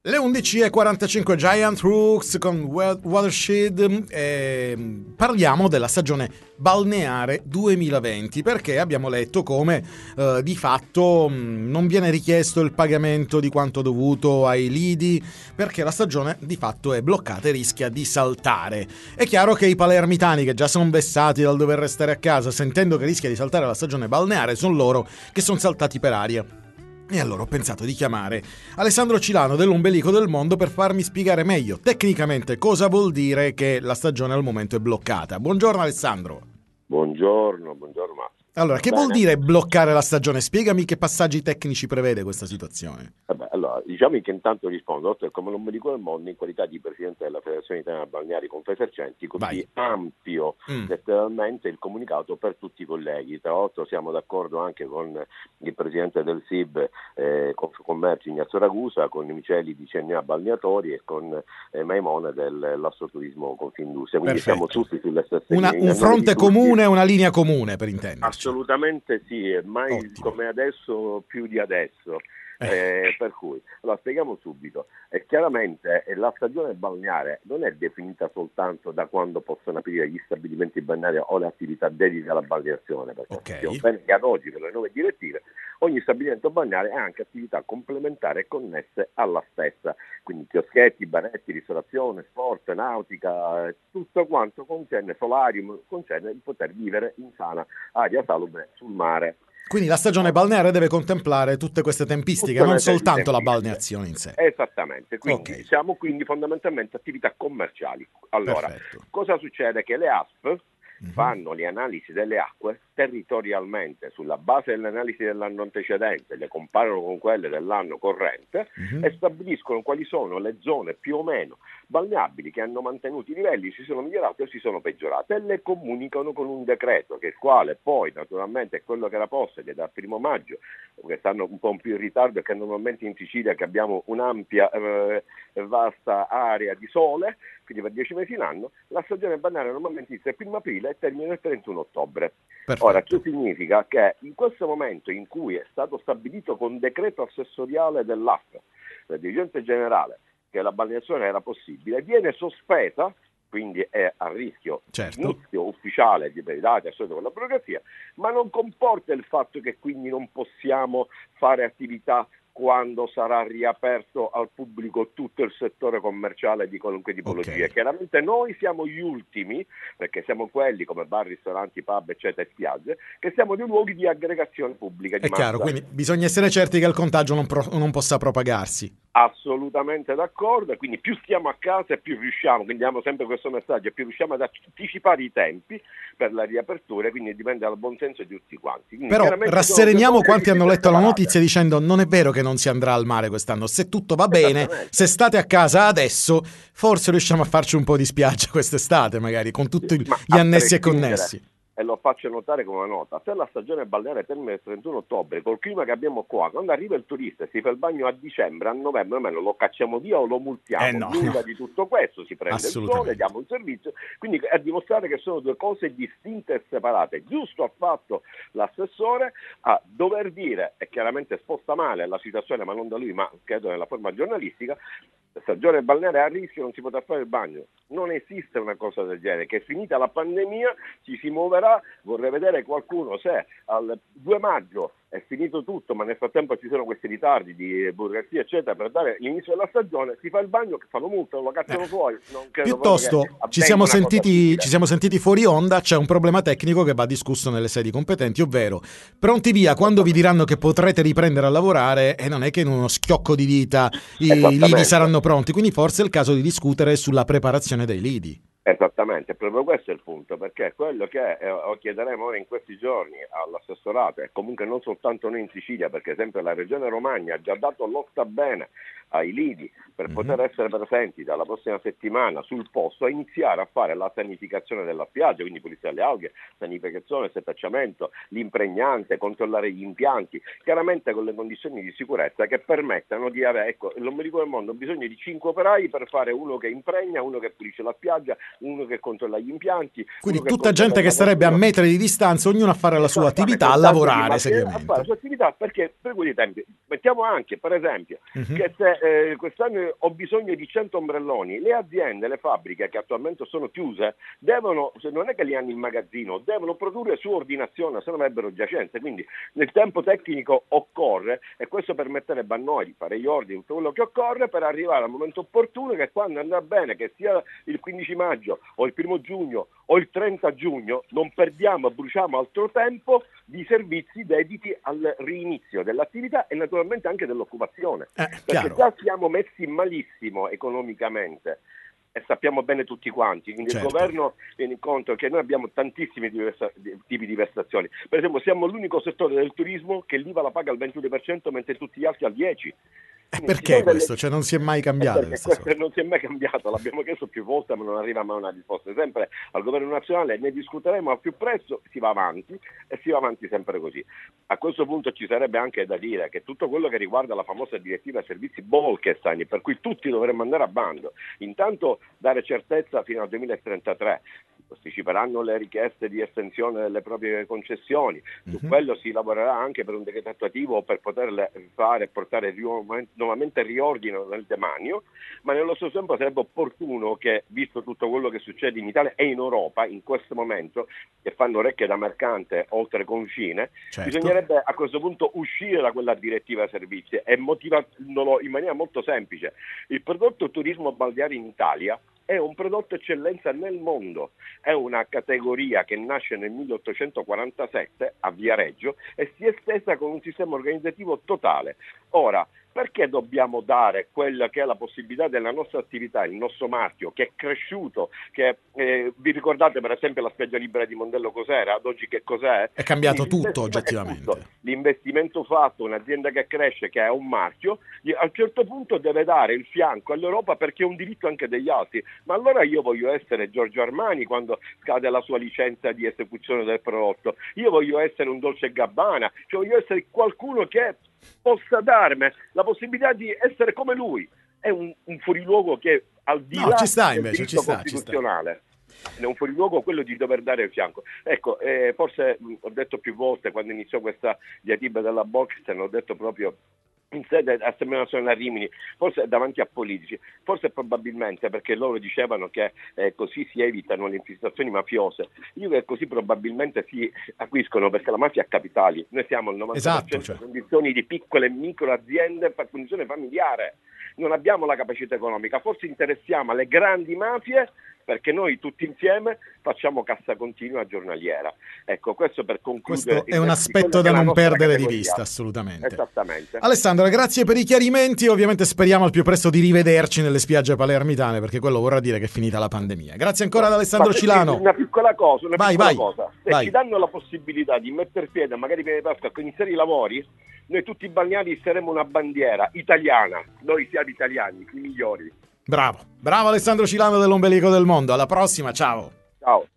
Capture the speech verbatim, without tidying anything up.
Le undici e quarantacinque Giant Rooks con Watershed. Eh, parliamo della stagione balneare duemilaventi, perché abbiamo letto come eh, di fatto mh, non viene richiesto il pagamento di quanto dovuto ai lidi, perché la stagione di fatto è bloccata e rischia di saltare. È chiaro che i palermitani, che già sono vessati dal dover restare a casa sentendo che rischia di saltare la stagione balneare, sono loro che sono saltati per aria. E allora ho pensato di chiamare Alessandro Cilano dell'Ombelico del Mondo per farmi spiegare meglio tecnicamente cosa vuol dire che la stagione al momento è bloccata. Buongiorno Alessandro. Buongiorno, buongiorno Massimo. Allora, che Bene. vuol dire bloccare la stagione? Spiegami che passaggi tecnici prevede questa situazione. Vabbè, allora, diciamo che intanto rispondo, oltre come l'Ombelico del Mondo, in qualità di Presidente della Federazione Italiana Balneari Confesercenti, così Vai. ampio Mm. letteralmente il comunicato per tutti i colleghi. Tra l'altro siamo d'accordo anche con il Presidente del S I B, eh, Confcommercio Ignazio Ragusa, con i Miceli di C N A Balneatori e con eh, Maimone dell'Assoturismo Confindustria. Quindi Perfetto. siamo tutti sulle stesse Una, linee. un fronte comune, una linea comune per intenderci. Assolutamente sì, e mai Ottimo. come adesso più di adesso. Eh. Eh, per cui, allora spieghiamo subito, e chiaramente eh, la stagione balneare non è definita soltanto da quando possono aprire gli stabilimenti balneari o le attività dedicate alla balneazione, perché Ok. sappiamo bene che ad oggi per le nuove direttive ogni stabilimento balneare ha anche attività complementari e connesse alla stessa, quindi chioschetti, baretti, ristorazione, sport, nautica, eh, tutto quanto concerne solarium, concerne il poter vivere in sana aria salubre sul mare. Quindi la stagione balneare deve contemplare tutte queste tempistiche, Tutta non una serie di soltanto la tempistiche. balneazione in sé. Esattamente, quindi Ok. siamo quindi fondamentalmente attività commerciali. Allora, Perfetto. cosa succede? Che le A S P Mhm. fanno le analisi delle acque territorialmente sulla base delle analisi dell'anno antecedente, le comparano con quelle dell'anno corrente Mhm. e stabiliscono quali sono le zone più o meno balneabili che hanno mantenuto i livelli, si sono migliorate o si sono peggiorate, e le comunicano con un decreto, che il quale poi naturalmente è quello che era posto ed è dal primo maggio, che stanno un po' più in ritardo, e che normalmente in Sicilia che abbiamo un'ampia eh, vasta area di sole, quindi per dieci mesi l'anno, la stagione balneare normalmente inizia il primo aprile e termina il trentuno ottobre. Perfetto. Ora, ciò significa che in questo momento in cui è stato stabilito con decreto assessoriale dell'A F, del dirigente generale, che la balneazione era possibile, viene sospesa, quindi è a rischio Certo. inizio ufficiale di dati assolutamente con la burocrazia, ma non comporta il fatto che quindi non possiamo fare attività quando sarà riaperto al pubblico tutto il settore commerciale di qualunque tipologia. Ok. Chiaramente noi siamo gli ultimi, perché siamo quelli come bar, ristoranti, pub, eccetera, e spiagge, che siamo dei luoghi di aggregazione pubblica di È chiaro, massa. quindi bisogna essere certi che il contagio non, pro- non possa propagarsi. Assolutamente d'accordo, e quindi più stiamo a casa e più riusciamo, quindi diamo sempre questo messaggio, più riusciamo ad anticipare i tempi per la riapertura, quindi dipende dal buon senso di tutti quanti. Quindi Però chiaramente rassereniamo sono due quanti cose hanno letto la separate. notizia dicendo non è vero che non si andrà al mare quest'anno, se tutto va bene, Esattamente. se state a casa adesso, forse riusciamo a farci un po' di spiaggia quest'estate magari, con tutti Ma gli a annessi e prescindere, connessi. e lo faccio notare come una nota, se la stagione balneare termina il trentuno ottobre, col clima che abbiamo qua, quando arriva il turista e si fa il bagno a dicembre, a novembre, almeno lo cacciamo via o lo multiamo, Eh no, nulla no. di tutto questo, si prende il sole, Assolutamente. diamo un servizio, quindi a dimostrare che sono due cose distinte e separate. Giusto ha fatto l'assessore a dover dire, e chiaramente sposta male la situazione, ma non da lui, ma credo nella forma giornalistica, stagione balneare a rischio, non si potrà fare il bagno. Non esiste una cosa del genere, che finita la pandemia ci si muoverà. Vorrei vedere qualcuno se al due maggio è finito tutto, ma nel frattempo ci sono questi ritardi di burocrazia eccetera per dare l'inizio della stagione, si fa il bagno, che fanno multa, lo cacciano Eh. fuori. Non credo Piuttosto proprio che ci siamo, avvenga una cosa sentiti, simile. ci siamo sentiti fuori onda, c'è un problema tecnico che va discusso nelle sedi competenti, ovvero pronti via quando vi diranno che potrete riprendere a lavorare, e non è che in uno schiocco di dita i Esattamente. lidi saranno pronti, quindi forse è il caso di discutere sulla preparazione dei lidi. Esattamente, proprio questo è il punto, perché quello che eh, chiederemo ora in questi giorni all'assessorato, e comunque non soltanto noi in Sicilia, perché sempre la Regione Romagna ha già dato l'otta bene ai lidi per Mhm. poter essere presenti dalla prossima settimana sul posto a iniziare a fare la sanificazione della spiaggia, quindi pulizia delle alghe, sanificazione, setacciamento, l'impregnante, controllare gli impianti, chiaramente con le condizioni di sicurezza che permettano di avere, ecco, l'Ombelico del Mondo ha bisogno di cinque operai per fare uno che impregna, uno che pulisce la spiaggia, uno che controlla gli impianti. Quindi uno che tutta gente che starebbe a metri di distanza, ognuno a fare la sua attività, a lavorare a fare la seriamente. sua attività, perché per quei tempi mettiamo anche, per esempio, Mhm. che se eh, quest'anno ho bisogno di cento ombrelloni. Le aziende, le fabbriche che attualmente sono chiuse, devono, se non è che li hanno in magazzino, devono produrre su ordinazione, se no avrebbero giacenze. Quindi nel tempo tecnico occorre, e questo permetterebbe a noi di fare gli ordini, tutto quello che occorre per arrivare al momento opportuno, che quando andrà bene, che sia il quindici maggio o il primo giugno o il trenta giugno, non perdiamo e bruciamo altro tempo di servizi dediti al rinizio dell'attività e naturalmente anche dell'occupazione, eh, perché chiaro. già siamo messi malissimo economicamente e sappiamo bene tutti quanti, quindi Certo. il governo viene in conto che noi abbiamo tantissimi diversa, tipi di vessazioni. Per esempio siamo l'unico settore del turismo che l'I V A la paga al ventuno per cento mentre tutti gli altri al dieci per cento. E perché questo? Delle... Cioè non si è mai cambiato? Perché questo non si è mai cambiato, l'abbiamo chiesto più volte ma non arriva mai una risposta. Sempre al governo nazionale ne discuteremo al più presto, si va avanti e si va avanti sempre così. A questo punto ci sarebbe anche da dire che tutto quello che riguarda la famosa direttiva servizi Bolkestein, per cui tutti dovremmo andare a bando, intanto dare certezza fino al duemilatrentatré, posticiperanno le richieste di estensione delle proprie concessioni, su uh-huh. quello si lavorerà anche per un decreto attuativo per poterle fare e portare nuovamente riordino nel demanio, ma nello stesso tempo sarebbe opportuno che, visto tutto quello che succede in Italia e in Europa in questo momento, che fanno orecchie da mercante oltre confine, certo. bisognerebbe a questo punto uscire da quella direttiva servizi e motivandolo in maniera molto semplice. Il prodotto turismo balneare in Italia è un prodotto eccellenza nel mondo, è una categoria che nasce nel milleottocentoquarantasette a Viareggio e si è estesa con un sistema organizzativo totale. Ora, perché dobbiamo dare quella che è la possibilità della nostra attività, il nostro marchio, che è cresciuto, che eh, vi ricordate per esempio la spiaggia libera di Mondello cos'era, ad oggi che cos'è? È cambiato tutto oggettivamente. Tutto. L'investimento fatto, un'azienda che cresce, che ha un marchio, a un certo punto deve dare il fianco all'Europa perché è un diritto anche degli altri. Ma allora io voglio essere Giorgio Armani quando scade la sua licenza di esecuzione del prodotto, io voglio essere un Dolce Gabbana, cioè voglio essere qualcuno che possa darmi la possibilità di essere come lui. È un, un fuoriluogo che al di no, là ci sta del invece, diritto ci sta, costituzionale ci sta. È un fuoriluogo quello di dover dare il fianco. Ecco, eh, forse mh, ho detto più volte quando iniziò questa diatriba della Bolkestein, ho detto proprio in sede Assemblea Nazionale a Rimini, forse davanti a politici, forse probabilmente perché loro dicevano che eh, così si evitano le infiltrazioni mafiose. Io che così probabilmente si acquiscono, perché la mafia ha capitali, noi siamo al novanta per cento esatto, cioè. condizioni di piccole e micro aziende per condizione familiare, non abbiamo la capacità economica, forse interessiamo alle grandi mafie perché noi tutti insieme facciamo cassa continua giornaliera. Ecco, questo per concludere. Questo è un aspetto da non perdere categoria. di vista, assolutamente. Esattamente. Alessandro, grazie per i chiarimenti, ovviamente speriamo al più presto di rivederci nelle spiagge palermitane, perché quello vorrà dire che è finita la pandemia. Grazie ancora ad Alessandro Ma Cilano. Una piccola cosa, una vai, piccola vai, cosa. Se vai. ci danno la possibilità di mettere piede, magari viene Pasqua, a iniziare i lavori, noi tutti i balneari saremo una bandiera italiana, noi siamo italiani, i migliori. Bravo, bravo Alessandro Cilano dell'Ombelico del Mondo, alla prossima, ciao. Ciao.